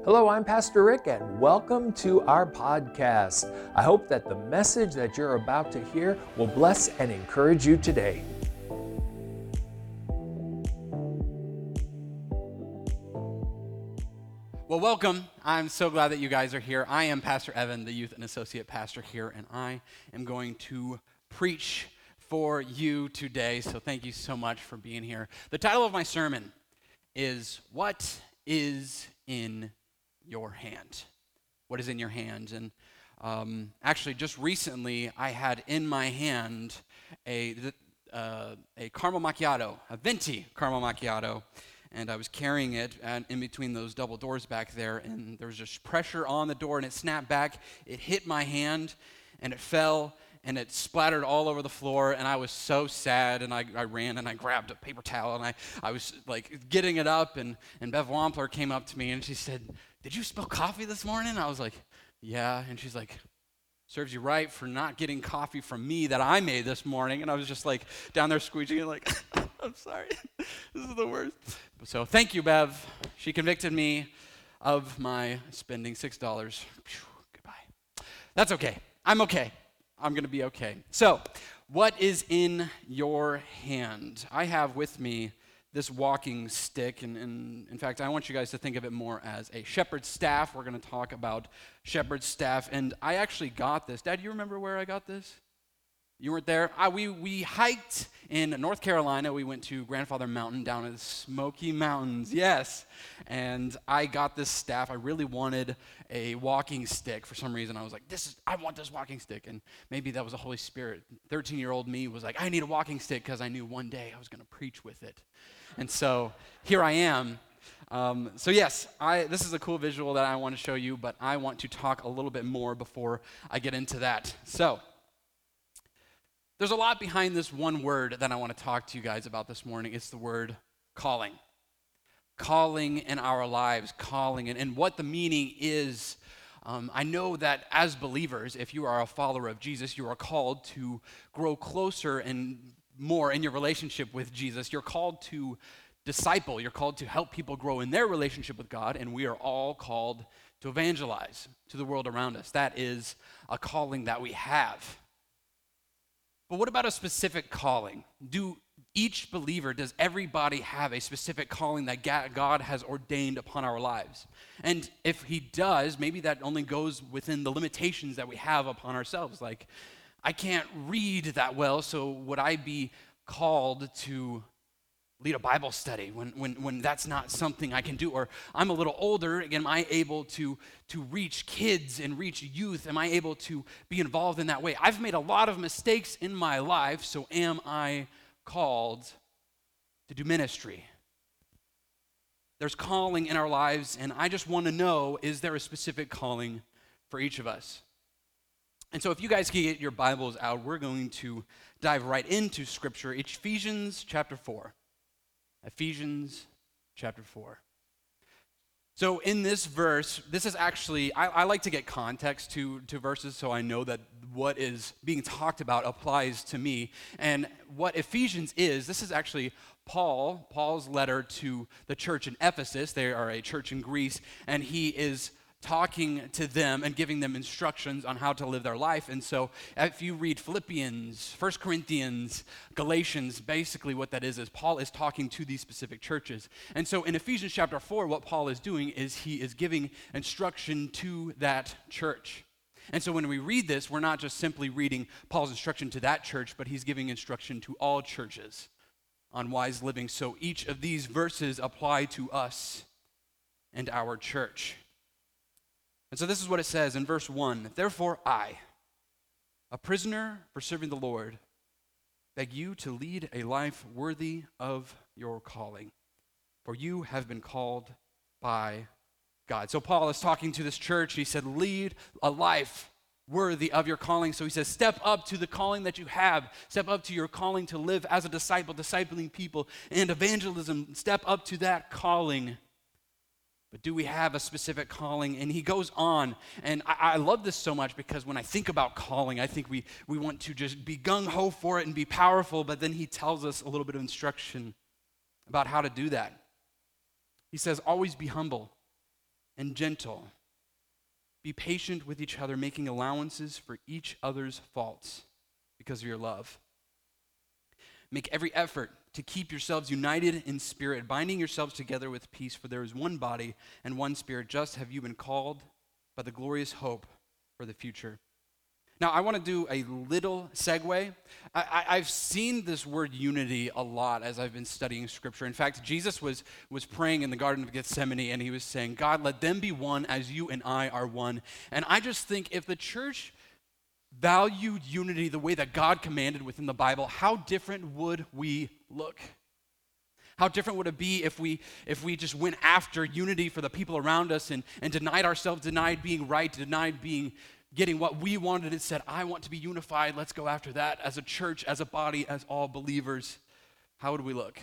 Hello, I'm Pastor Rick, and welcome to our podcast. I hope that the message that you're about to hear will bless and encourage you today. Well, welcome. I'm so glad that you guys are here. I am Pastor Evan, the youth and associate pastor here, and I am going to preach for you today. So thank you so much for being here. The title of my sermon is, What is in Your Hand? What is in your hand? And actually, just recently, I had in my hand a caramel macchiato, a venti caramel macchiato. And I was carrying it in between those double doors back there, and there was just pressure on the door, and it snapped back. It hit my hand, and it fell, and it splattered all over the floor, and I was so sad, and I ran, and I grabbed a paper towel, and I was, like, getting it up, and Bev Wampler came up to me, and she said, "Did you spill coffee this morning?" I was like, "Yeah," and she's like, "Serves you right for not getting coffee from me that I made this morning." And I was just, like, down there squeezing it, like, "I'm sorry, this is the worst." So thank you, Bev. She convicted me of my spending $6. Goodbye. That's okay. I'm okay. I'm going to be okay. So, what is in your hand? I have with me this walking stick, and in fact, I want you guys to think of it more as a shepherd's staff. We're going to talk about shepherd's staff, and I actually got this. Dad, you remember where I got this? You weren't there? We hiked in North Carolina. We went to Grandfather Mountain down in the Smoky Mountains, yes. And I got this staff. I really wanted a walking stick. For some reason, I was like, I want this walking stick. And maybe that was the Holy Spirit. 13-year-old me was like, I need a walking stick because I knew one day I was going to preach with it. And so here I am. So yes, this is a cool visual that I want to show you, but I want to talk a little bit more before I get into that. So, there's a lot behind this one word that I want to talk to you guys about this morning. It's the word calling. Calling in our lives, calling, and what the meaning is. I know that as believers, if you are a follower of Jesus, you are called to grow closer and more in your relationship with Jesus. You're called to disciple. You're called to help people grow in their relationship with God, and we are all called to evangelize to the world around us. That is a calling that we have. But what about a specific calling? Does everybody have a specific calling that God has ordained upon our lives? And if he does, maybe that only goes within the limitations that we have upon ourselves. Like, I can't read that well, so would I be called to lead a Bible study when that's not something I can do? Or I'm a little older, am I able to reach kids and reach youth? Am I able to be involved in that way? I've made a lot of mistakes in my life, so am I called to do ministry? There's calling in our lives, and I just want to know, is there a specific calling for each of us? And so if you guys can get your Bibles out, we're going to dive right into Scripture, Ephesians chapter 4. Ephesians chapter 4. So in this verse, this is actually, I like to get context to verses so I know that what is being talked about applies to me. And what Ephesians is, this is actually Paul's letter to the church in Ephesus. They are a church in Greece, and he is talking to them and giving them instructions on how to live their life. And so if you read Philippians, 1 Corinthians, Galatians, basically what that is Paul is talking to these specific churches. And so in Ephesians chapter 4, what Paul is doing is he is giving instruction to that church. And so when we read this, we're not just simply reading Paul's instruction to that church, but he's giving instruction to all churches on wise living. So each of these verses apply to us and our church. And so this is what it says in verse 1. Therefore I, a prisoner for serving the Lord, beg you to lead a life worthy of your calling, for you have been called by God. So Paul is talking to this church. He said, lead a life worthy of your calling. So he says, step up to the calling that you have. Step up to your calling to live as a disciple, discipling people, and evangelism. Step up to that calling. But do we have a specific calling? And he goes on, and I love this so much because when I think about calling, I think we want to just be gung-ho for it and be powerful, but then he tells us a little bit of instruction about how to do that. He says, always be humble. and gentle. Be patient with each other, making allowances for each other's faults because of your love. Make every effort to keep yourselves united in spirit, binding yourselves together with peace, for there is one body and one spirit, just have you been called by the glorious hope for the future. Now, I want to do a little segue. I've seen this word unity a lot as I've been studying Scripture. In fact, Jesus was praying in the Garden of Gethsemane, and he was saying, God, let them be one as you and I are one. And I just think if the church valued unity the way that God commanded within the Bible, how different would we look? How different would it be if we just went after unity for the people around us and denied ourselves, denied being right, denied getting what we wanted and said, I want to be unified, let's go after that as a church, as a body, as all believers. How would we look?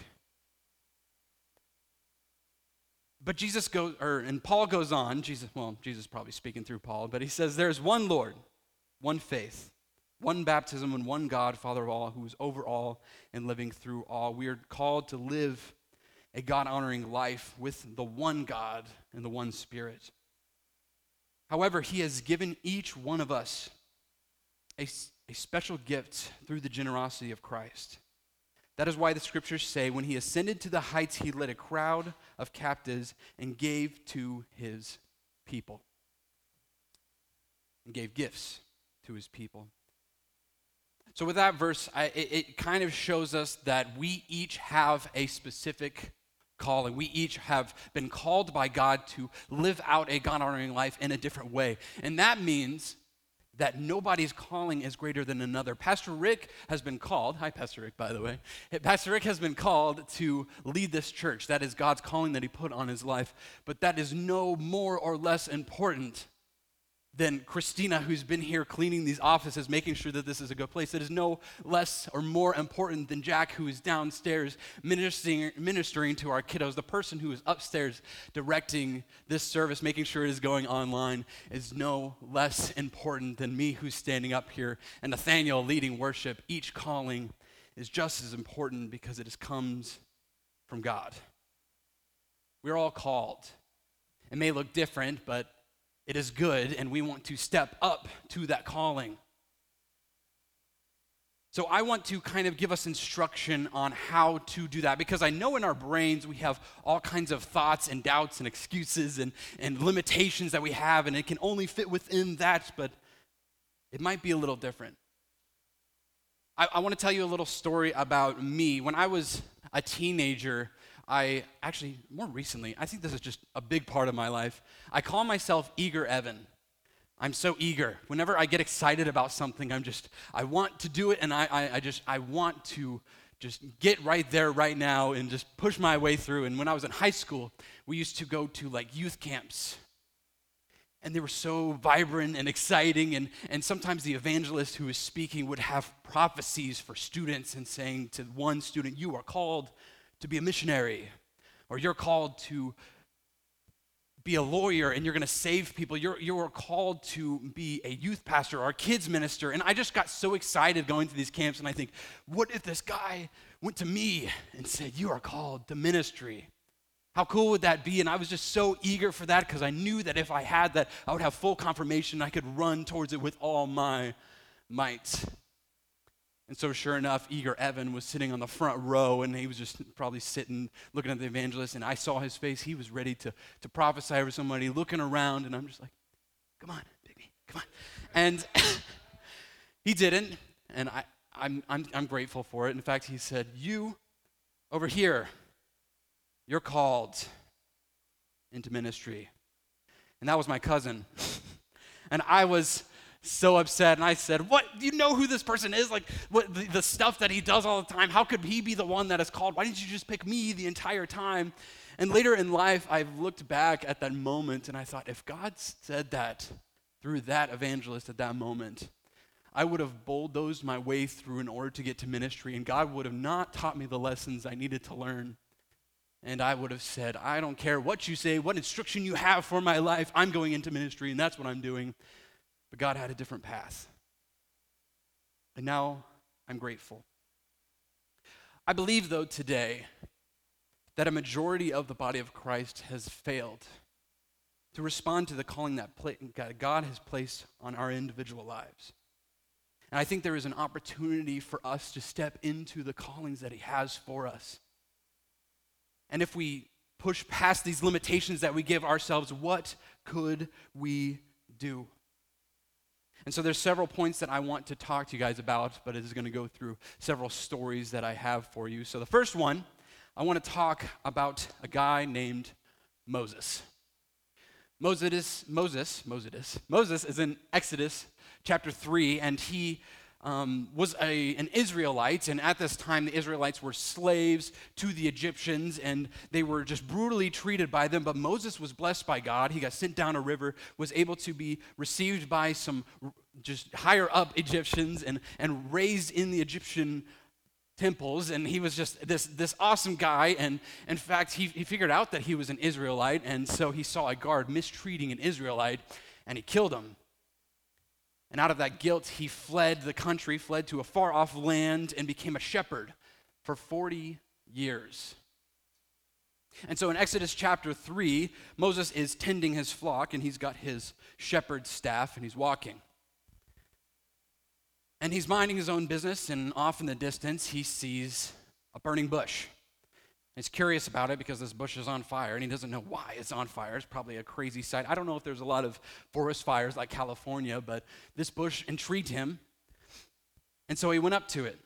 But Paul goes on, Jesus probably speaking through Paul, but he says there's one Lord, one faith, one baptism, and one God, Father of all, who is over all and living through all. We are called to live a God-honoring life with the one God and the one Spirit. However, he has given each one of us a special gift through the generosity of Christ. That is why the scriptures say, when he ascended to the heights, he led a crowd of captives and gave to his people. And gave gifts to his people. So with that verse, it kind of shows us that we each have a specific calling. We each have been called by God to live out a God-honoring life in a different way. And that means that nobody's calling is greater than another. Pastor Rick has been called, hi Pastor Rick, by the way. Pastor Rick has been called to lead this church. That is God's calling that he put on his life. But that is no more or less important than Christina, who's been here cleaning these offices, making sure that this is a good place. It is no less or more important than Jack, who is downstairs ministering to our kiddos. The person who is upstairs directing this service, making sure it is going online, is no less important than me, who's standing up here, and Nathaniel leading worship. Each calling is just as important because it comes from God. We're all called. It may look different, but it is good, and we want to step up to that calling. So I want to kind of give us instruction on how to do that, because I know in our brains we have all kinds of thoughts and doubts and excuses and limitations that we have, and it can only fit within that, but it might be a little different. I want to tell you a little story about me. When I was a teenager, more recently, I think this is just a big part of my life, I call myself Eager Evan. I'm so eager. Whenever I get excited about something, I want to do it, and I want to just get right there right now and just push my way through. And when I was in high school, we used to go to like youth camps. And they were so vibrant and exciting, and sometimes the evangelist who was speaking would have prophecies for students and saying to one student, you are called to be a missionary, or you're called to be a lawyer and you're going to save people. You're called to be a youth pastor or a kids minister. And I just got so excited going to these camps, and I think, what if this guy went to me and said, you are called to ministry? How cool would that be? And I was just so eager for that, because I knew that if I had that, I would have full confirmation. I could run towards it with all my might. And so sure enough, Eager Evan was sitting on the front row, and he was just probably sitting, looking at the evangelist, and I saw his face. He was ready to prophesy over somebody, looking around, and I'm just like, come on, baby, come on. And he didn't, and I'm grateful for it. In fact, he said, you over here, you're called into ministry. And that was my cousin. And I was so upset, and I said, what, do you know who this person is? Like, what the stuff that he does all the time, how could he be the one that is called? Why didn't you just pick me the entire time? And later in life, I've looked back at that moment, and I thought, if God said that through that evangelist at that moment, I would have bulldozed my way through in order to get to ministry, and God would have not taught me the lessons I needed to learn. And I would have said, I don't care what you say, what instruction you have for my life, I'm going into ministry, and that's what I'm doing. But God had a different path. And now I'm grateful. I believe, though, today that a majority of the body of Christ has failed to respond to the calling that God has placed on our individual lives. And I think there is an opportunity for us to step into the callings that he has for us. And if we push past these limitations that we give ourselves, what could we do? And so there's several points that I want to talk to you guys about, but it is going to go through several stories that I have for you. So the first one, I want to talk about a guy named Moses. Moses is in Exodus chapter 3, and he was an Israelite, and at this time the Israelites were slaves to the Egyptians, and they were just brutally treated by them. But Moses was blessed by God. He got sent down a river, was able to be received by some just higher up Egyptians and raised in the Egyptian temples, and he was just this awesome guy. And in fact, he figured out that he was an Israelite, and so he saw a guard mistreating an Israelite, and he killed him. And out of that guilt, he fled the country, fled to a far-off land, and became a shepherd for 40 years. And so in Exodus chapter 3, Moses is tending his flock, and he's got his shepherd's staff, and he's walking. And he's minding his own business, and off in the distance, he sees a burning bush. He's curious about it because this bush is on fire, and he doesn't know why it's on fire. It's probably a crazy sight. I don't know if there's a lot of forest fires like California, but this bush intrigued him, and so he went up to it.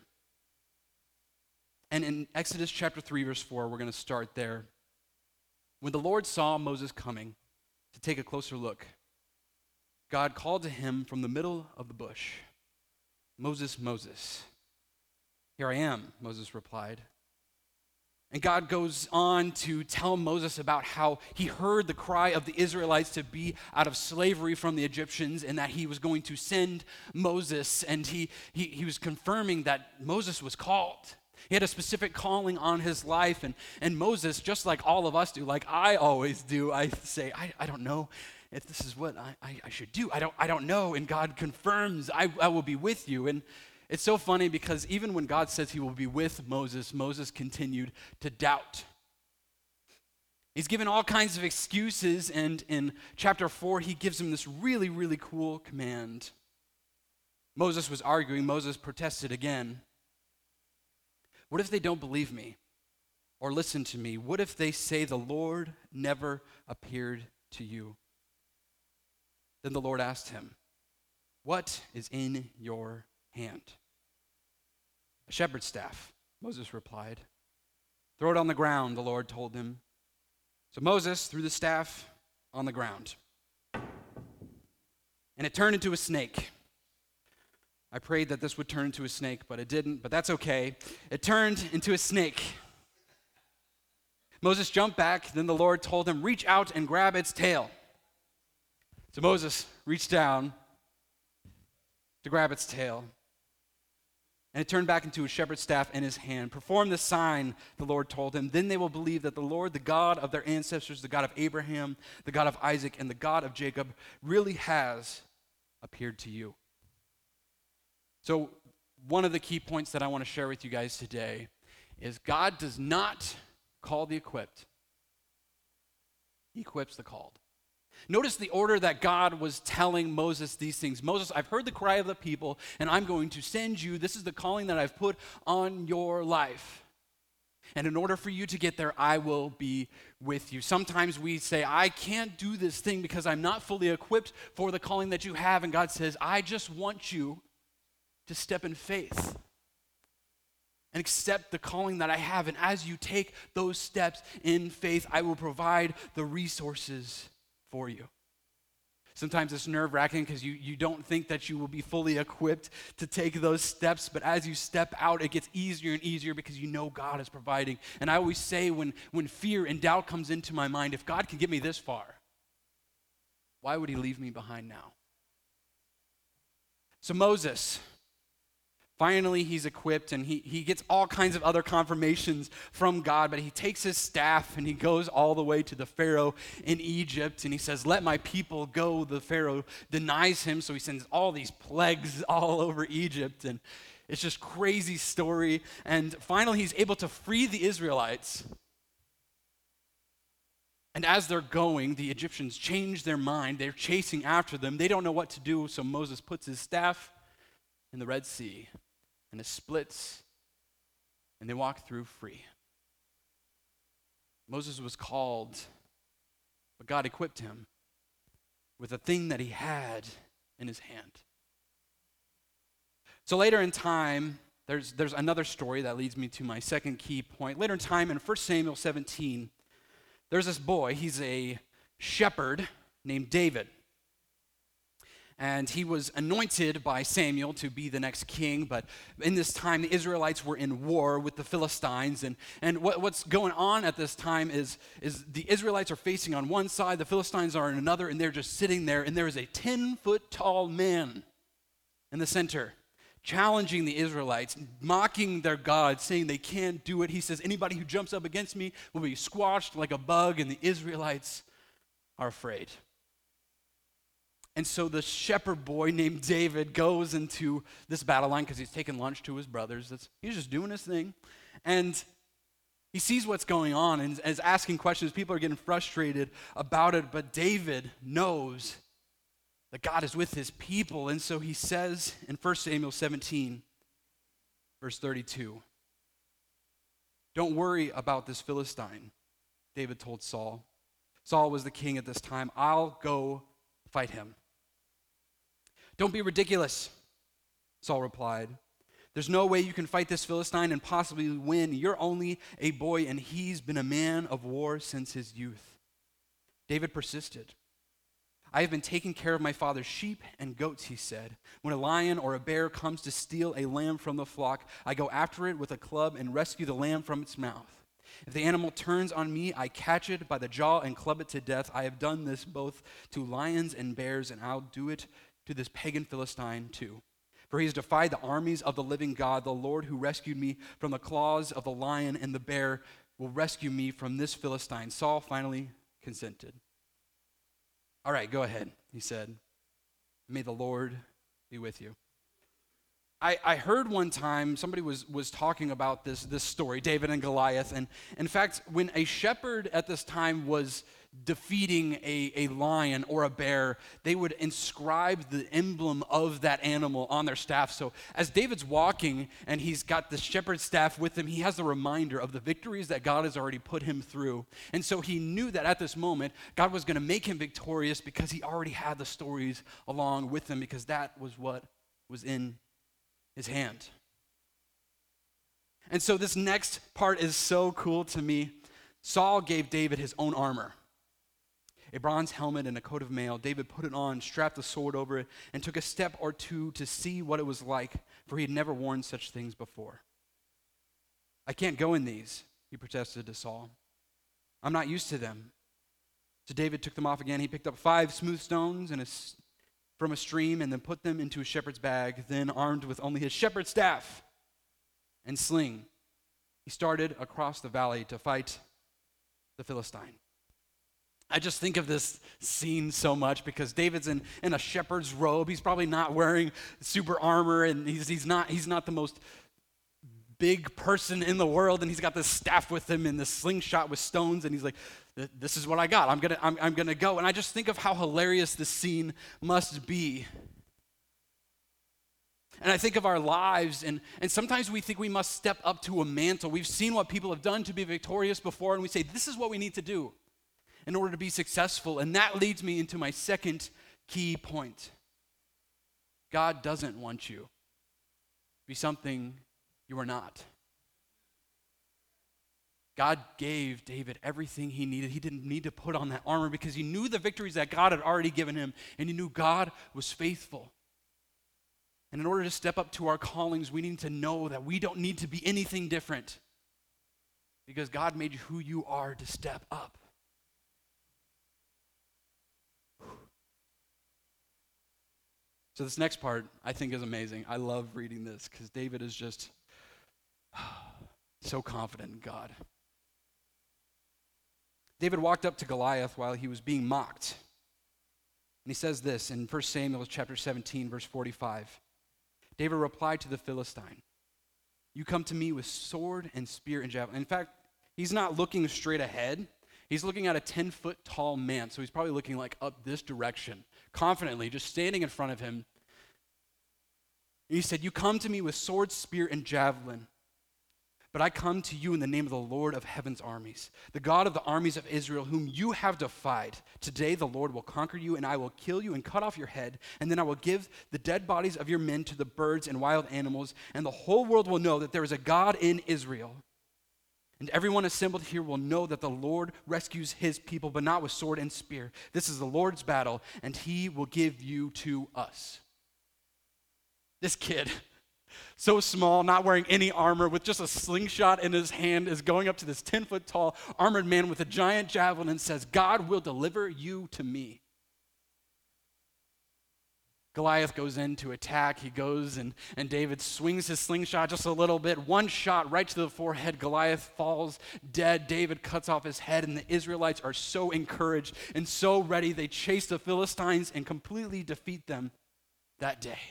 And in Exodus chapter 3, verse 4, we're going to start there. When the Lord saw Moses coming to take a closer look, God called to him from the middle of the bush, "Moses, Moses." "Here I am," Moses replied. And God goes on to tell Moses about how he heard the cry of the Israelites to be out of slavery from the Egyptians, and that he was going to send Moses, and he was confirming that Moses was called. He had a specific calling on his life, and Moses, just like all of us do, like I always do, I say, I don't know if this is what I should do. I don't know, and God confirms, I will be with you. And it's so funny because even when God says he will be with Moses, Moses continued to doubt. He's given all kinds of excuses, and in chapter 4, he gives him this really, really cool command. Moses was arguing. Moses protested again. "What if they don't believe me or listen to me? What if they say the Lord never appeared to you?" Then the Lord asked him, "What is in your hand?" "A shepherd's staff," Moses replied. "Throw it on the ground," the Lord told him. So Moses threw the staff on the ground, and it turned into a snake. I prayed that this would turn into a snake, but it didn't, but that's okay. It turned into a snake. Moses jumped back, then the Lord told him, "Reach out and grab its tail." So Moses reached down to grab its tail, and it turned back into a shepherd's staff in his hand. "Perform this sign," the Lord told him. "Then they will believe that the Lord, the God of their ancestors, the God of Abraham, the God of Isaac, and the God of Jacob, really has appeared to you." So one of the key points that I want to share with you guys today is God does not call the equipped. He equips the called. Notice the order that God was telling Moses these things. "Moses, I've heard the cry of the people, and I'm going to send you. This is the calling that I've put on your life. And in order for you to get there, I will be with you." Sometimes we say, "I can't do this thing because I'm not fully equipped for the calling that you have." And God says, "I just want you to step in faith and accept the calling that I have. And as you take those steps in faith, I will provide the resources for you." Sometimes it's nerve-wracking because you don't think that you will be fully equipped to take those steps, but as you step out, it gets easier and easier because you know God is providing. And I always say when fear and doubt comes into my mind, if God can get me this far, why would he leave me behind now? So Moses, finally, he's equipped, and he gets all kinds of other confirmations from God, but he takes his staff, and he goes all the way to the Pharaoh in Egypt, and he says, "Let my people go." The Pharaoh denies him, so he sends all these plagues all over Egypt, and it's just crazy story. And finally, he's able to free the Israelites. And as they're going, the Egyptians change their mind. They're chasing after them. They don't know what to do, so Moses puts his staff in the Red Sea, and it splits, and they walk through free. Moses was called, but God equipped him with a thing that he had in his hand. So later in time, there's another story that leads me to my second key point. Later in time, in 1 Samuel 17, there's this boy. He's a shepherd named David. And he was anointed by Samuel to be the next king. But in this time, the Israelites were in war with the Philistines. And what's going on at this time is the Israelites are facing on one side, the Philistines are in another, and they're just sitting there. And there is a 10-foot tall man in the center, challenging the Israelites, mocking their God, saying they can't do it. He says, anybody who jumps up against me will be squashed like a bug, and the Israelites are afraid. And so the shepherd boy named David goes into this battle line because he's taking lunch to his brothers. He's just doing his thing. And he sees what's going on and is asking questions. People are getting frustrated about it, but David knows that God is with his people. And so he says in 1 Samuel 17, verse 32, "Don't worry about this Philistine," David told Saul. Saul was the king at this time. "I'll go fight him." "Don't be ridiculous," Saul replied. "There's no way you can fight this Philistine and possibly win. You're only a boy, and he's been a man of war since his youth." David persisted. "I have been taking care of my father's sheep and goats," he said. "When a lion or a bear comes to steal a lamb from the flock, I go after it with a club and rescue the lamb from its mouth. If the animal turns on me, I catch it by the jaw and club it to death. I have done this both to lions and bears, and I'll do it to this pagan Philistine too. For he has defied the armies of the living God. The Lord who rescued me from the claws of the lion and the bear will rescue me from this Philistine." Saul finally consented. "All right, go ahead," he said. "May the Lord be with you." I heard one time somebody was talking about this story, David and Goliath. And in fact, when a shepherd at this time was defeating a lion or a bear, they would inscribe the emblem of that animal on their staff. So as David's walking and he's got the shepherd's staff with him, he has a reminder of the victories that God has already put him through. And so he knew that at this moment, God was going to make him victorious because he already had the stories along with him, because that was what was in his hand. And so this next part is so cool to me. Saul gave David his own armor, a bronze helmet and a coat of mail. David put it on, strapped the sword over it, and took a step or two to see what it was like, for he had never worn such things before. "I can't go in these," he protested to Saul. "I'm not used to them." So David took them off again. He picked up 5 smooth stones from a stream and then put them into a shepherd's bag. Then, armed with only his shepherd's staff and sling, he started across the valley to fight the Philistine. I just think of this scene so much because David's in a shepherd's robe. He's probably not wearing super armor, and he's not the most big person in the world, and he's got this staff with him and this slingshot with stones, and he's like, "This is what I got. I'm gonna go." And I just think of how hilarious this scene must be. And I think of our lives, and sometimes we think we must step up to a mantle. We've seen what people have done to be victorious before, and we say, this is what we need to do in order to be successful. And that leads me into my second key point. God doesn't want you to be something you are not. God gave David everything he needed. He didn't need to put on that armor because he knew the victories that God had already given him, and he knew God was faithful. And in order to step up to our callings, we need to know that we don't need to be anything different because God made you who you are to step up. So this next part I think is amazing. I love reading this because David is just so confident in God. David walked up to Goliath while he was being mocked. And he says this in 1 Samuel chapter 17, verse 45. David replied to the Philistine, "You come to me with sword and spear and javelin." In fact, he's not looking straight ahead. He's looking at a 10-foot tall man, so he's probably looking like up this direction, confidently, just standing in front of him. And he said, "You come to me with sword, spear, and javelin, but I come to you in the name of the Lord of heaven's armies, the God of the armies of Israel, whom you have defied. Today the Lord will conquer you, and I will kill you and cut off your head, and then I will give the dead bodies of your men to the birds and wild animals, and the whole world will know that there is a God in Israel. And everyone assembled here will know that the Lord rescues his people, but not with sword and spear. This is the Lord's battle, and he will give you to us." This kid, so small, not wearing any armor, with just a slingshot in his hand, is going up to this 10-foot tall armored man with a giant javelin and says, "God will deliver you to me." Goliath goes in to attack. He goes and David swings his slingshot just a little bit. One shot right to the forehead. Goliath falls dead. David cuts off his head, and the Israelites are so encouraged and so ready. They chase the Philistines and completely defeat them that day.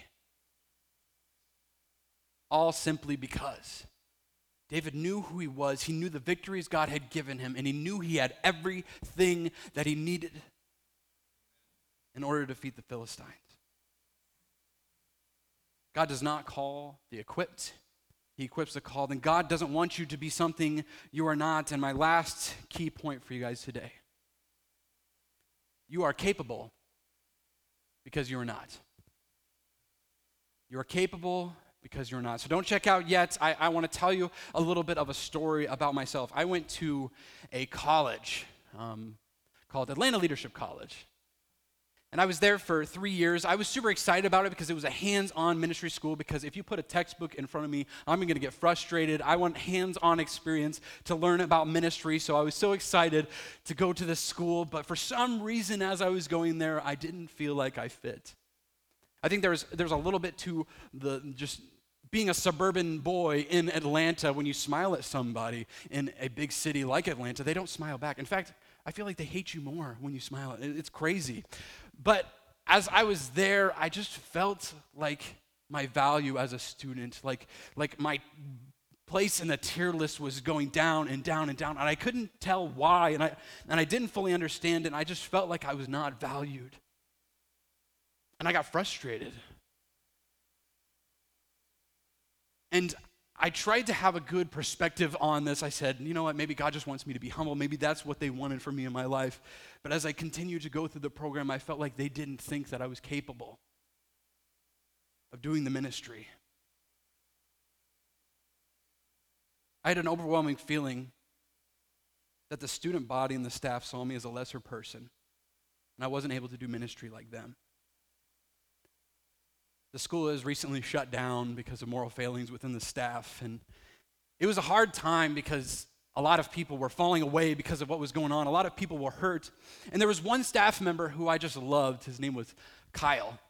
All simply because David knew who he was. He knew the victories God had given him, and he knew he had everything that he needed in order to defeat the Philistines. God does not call the equipped. He equips the called. And God doesn't want you to be something you are not. And my last key point for you guys today: you are capable because you are not. You are capable because you're not. So don't check out yet. I want to tell you a little bit of a story about myself. I went to a college called Atlanta Leadership College. And I was there for 3 years. I was super excited about it because it was a hands-on ministry school, because if you put a textbook in front of me, I'm going to get frustrated. I want hands-on experience to learn about ministry, so I was so excited to go to this school. But for some reason, as I was going there, I didn't feel like I fit. I think there's a little bit to the just being a suburban boy in Atlanta. When you smile at somebody in a big city like Atlanta, they don't smile back. In fact, I feel like they hate you more when you smile. It's crazy. But as I was there, I just felt like my value as a student, like my place in the tier list was going down and down and down, and I couldn't tell why, and I didn't fully understand it, and I just felt like I was not valued. And I got frustrated. And I tried to have a good perspective on this. I said, you know what, maybe God just wants me to be humble. Maybe that's what they wanted for me in my life. But as I continued to go through the program, I felt like they didn't think that I was capable of doing the ministry. I had an overwhelming feeling that the student body and the staff saw me as a lesser person, and I wasn't able to do ministry like them. The school has recently shut down because of moral failings within the staff, and it was a hard time because a lot of people were falling away because of what was going on. A lot of people were hurt, and there was one staff member who I just loved. His name was Kyle.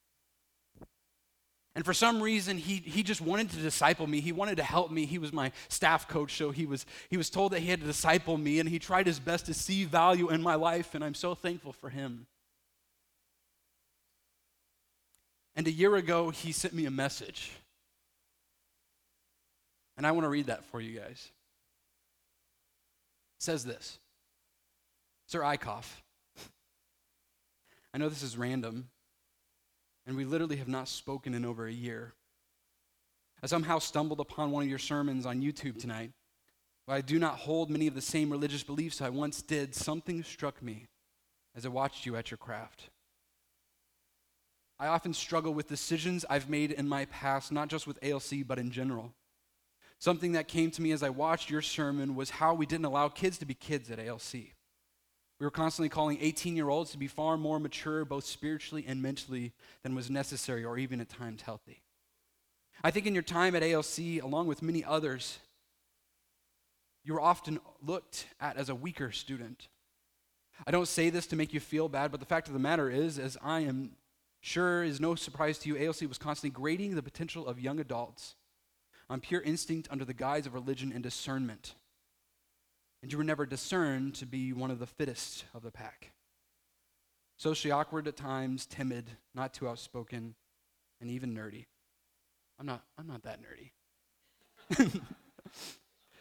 And for some reason, he just wanted to disciple me. He wanted to help me. He was my staff coach, so he was told that he had to disciple me, and he tried his best to see value in my life, and I'm so thankful for him. And a year ago, he sent me a message. And I want to read that for you guys. It says this: "Sir Eichhoff, I know this is random, and we literally have not spoken in over a year. I somehow stumbled upon one of your sermons on YouTube tonight. While I do not hold many of the same religious beliefs I once did, something struck me as I watched you at your craft. I often struggle with decisions I've made in my past, not just with ALC, but in general. Something that came to me as I watched your sermon was how we didn't allow kids to be kids at ALC. We were constantly calling 18-year-olds to be far more mature, both spiritually and mentally, than was necessary or even at times healthy. I think in your time at ALC, along with many others, you were often looked at as a weaker student. I don't say this to make you feel bad, but the fact of the matter is, as I am sure is no surprise to you, ALC was constantly grading the potential of young adults on pure instinct under the guise of religion and discernment. And you were never discerned to be one of the fittest of the pack. Socially awkward at times, timid, not too outspoken, and even nerdy. I'm not that nerdy.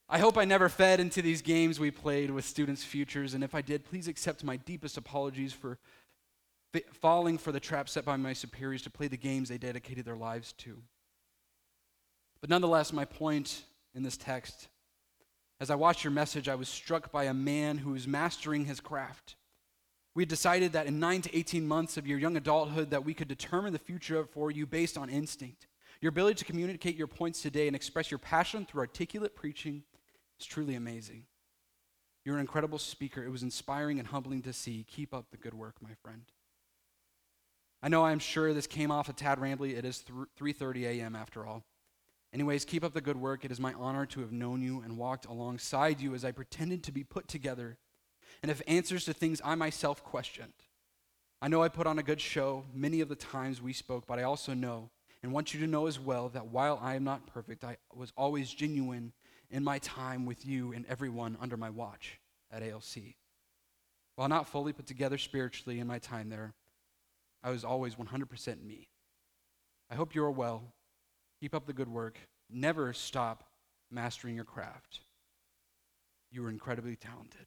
I hope I never fed into these games we played with students' futures, and if I did, please accept my deepest apologies for falling for the trap set by my superiors to play the games they dedicated their lives to. But nonetheless, my point in this text, as I watched your message, I was struck by a man who was mastering his craft. We had decided that in 9 to 18 months of your young adulthood that we could determine the future for you based on instinct. Your ability to communicate your points today and express your passion through articulate preaching is truly amazing. You're an incredible speaker. It was inspiring and humbling to see. Keep up the good work, my friend. I know I'm sure this came off a tad rambly. It is 3:30 a.m. after all. Anyways, keep up the good work. It is my honor to have known you and walked alongside you as I pretended to be put together and have answers to things I myself questioned. I know I put on a good show many of the times we spoke, but I also know and want you to know as well that while I am not perfect, I was always genuine in my time with you and everyone under my watch at ALC. While not fully put together spiritually in my time there, I was always 100% me. I hope you are well. Keep up the good work. Never stop mastering your craft. You are incredibly talented.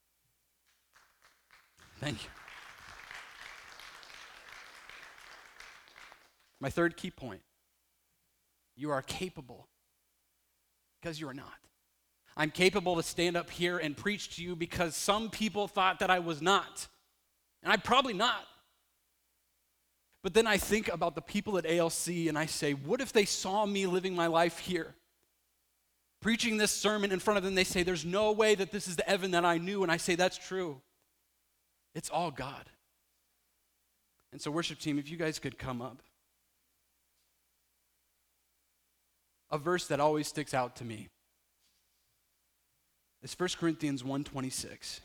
Thank you. My third key point. You are capable because you are not. I'm capable to stand up here and preach to you because some people thought that I was not. And I'm probably not. But then I think about the people at ALC and I say, what if they saw me living my life here? Preaching this sermon in front of them, they say, there's no way that this is the Evan that I knew. And I say, that's true. It's all God. And so worship team, if you guys could come up. A verse that always sticks out to me is 1 Corinthians 1:26.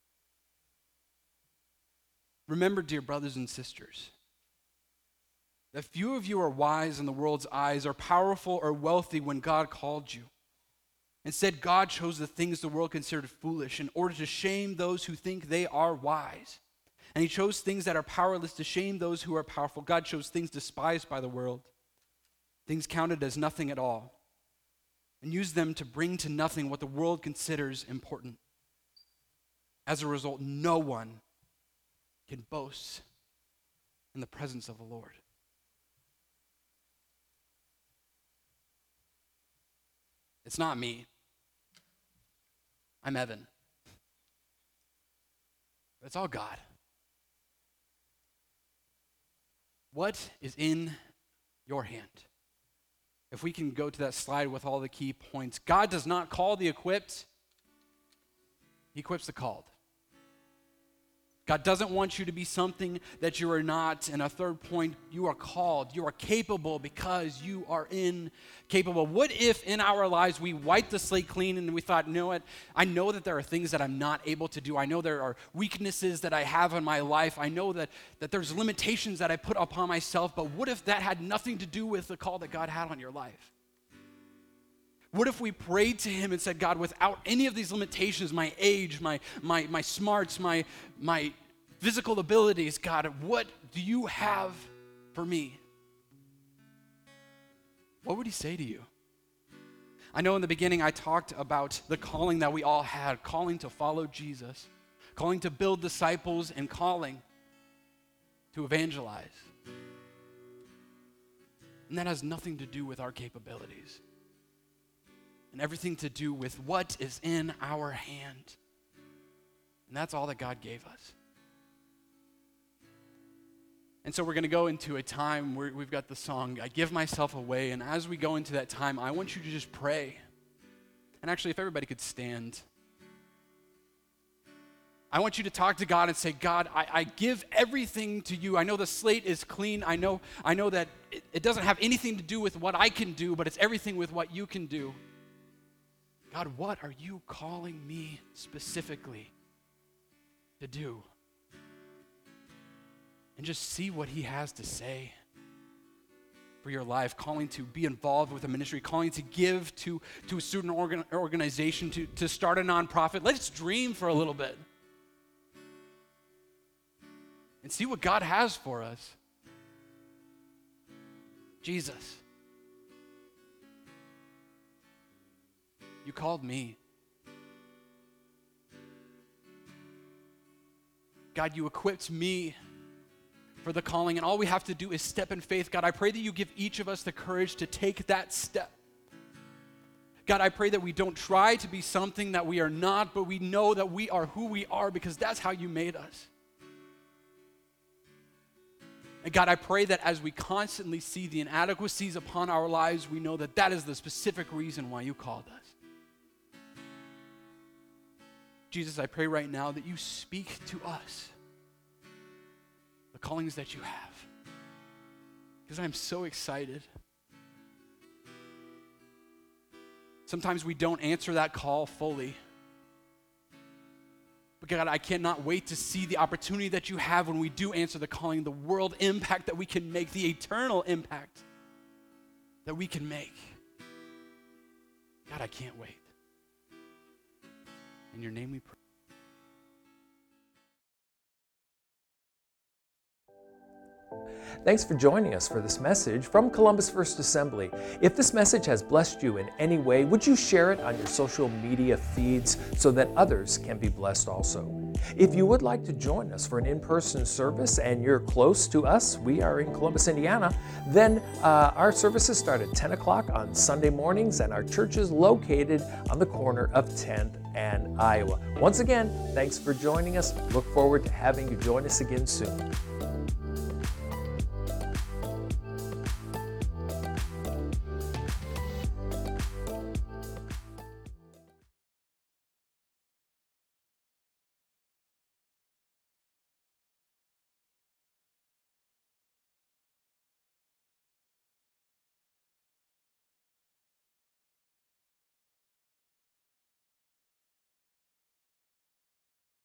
Remember, dear brothers and sisters, that few of you are wise in the world's eyes, or powerful or wealthy when God called you. Instead, God chose the things the world considered foolish in order to shame those who think they are wise. And he chose things that are powerless to shame those who are powerful. God chose things despised by the world, things counted as nothing at all, and used them to bring to nothing what the world considers important. As a result, no one can boast in the presence of the Lord. It's not me. I'm Evan. But it's all God. What is in your hand? If we can go to that slide with all the key points. God does not call the equipped. He equips the called. God doesn't want you to be something that you are not. And a third point, you are called. You are capable because you are incapable. What if in our lives we wiped the slate clean and we thought, you know what? I know that there are things that I'm not able to do. I know there are weaknesses that I have in my life. I know that there's limitations that I put upon myself. But what if that had nothing to do with the call that God had on your life? What if we prayed to him and said, God, without any of these limitations, my age, my smarts, my physical abilities, God, what do you have for me? What would he say to you? I know in the beginning I talked about the calling that we all had, calling to follow Jesus, calling to build disciples, and calling to evangelize. And that has nothing to do with our capabilities. And everything to do with what is in our hand. And that's all that God gave us. And so we're going to go into a time where we've got the song, I Give Myself Away. And as we go into that time, I want you to just pray. And actually, if everybody could stand. I want you to talk to God and say, God, I give everything to you. I know the slate is clean. I know that it doesn't have anything to do with what I can do, but it's everything with what you can do. God, what are you calling me specifically to do? And just see what he has to say for your life, calling to be involved with a ministry, calling to give to a student organization, to start a nonprofit. Let's dream for a little bit and see what God has for us. Jesus. You called me. God, you equipped me for the calling, and all we have to do is step in faith. God, I pray that you give each of us the courage to take that step. God, I pray that we don't try to be something that we are not, but we know that we are who we are because that's how you made us. And God, I pray that as we constantly see the inadequacies upon our lives, we know that that is the specific reason why you called us. Jesus, I pray right now that you speak to us the callings that you have. Because I'm so excited. Sometimes we don't answer that call fully. But God, I cannot wait to see the opportunity that you have when we do answer the calling, the world impact that we can make, the eternal impact that we can make. God, I can't wait. In your name we pray. Thanks for joining us for this message from Columbus First Assembly. If this message has blessed you in any way, would you share it on your social media feeds so that others can be blessed also? If you would like to join us for an in-person service and you're close to us, we are in Columbus, Indiana, then our services start at 10 o'clock on Sunday mornings, and our church is located on the corner of 10th and Iowa. Once again, thanks for joining us. Look forward to having you join us again soon.